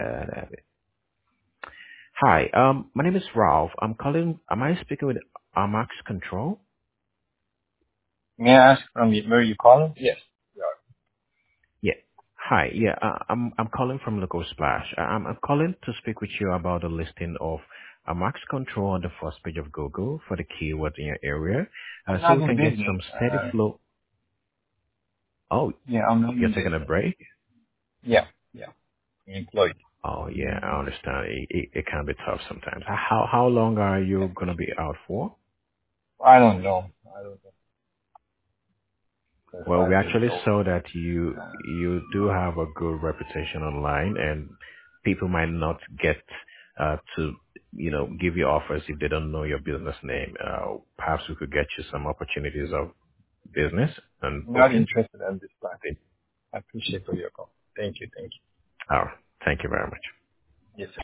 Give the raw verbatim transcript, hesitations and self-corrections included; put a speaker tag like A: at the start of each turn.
A: Uh, Hi, um, my name is Ralph. I'm calling. Am I speaking with Amax Control?
B: May I ask from you, where you calling? Yes. Yeah.
A: Yeah. Hi. Yeah, uh, I'm I'm calling from Local Splash. Uh, I'm I'm calling to speak with you about the listing of Amax Control on the first page of Google for the keywords in your area, uh,
B: I'm
A: so
B: not
A: we
B: in
A: can get
B: business.
A: some steady
B: Uh,
A: flow. Oh,
B: yeah, I'm not
A: you're
B: in
A: taking a
B: business.
A: break?
B: Yeah, yeah. Employed.
A: Oh, yeah, I understand. It, it, it can be tough sometimes. How how long are
B: Yeah.
A: you gonna be out for?
B: I don't know. I don't know. Because
A: Well, we
B: I've been
A: actually
B: told.
A: saw that you
B: Uh,
A: you do have a good reputation online, and people might not get uh, to you know give you offers if they don't know your business name. Uh, perhaps we could get you some opportunities of business and
B: not
A: booking.
B: interested at this time. I appreciate for your call. Thank you. Thank
A: Oh, thank you very much.
B: you. Yes, sir.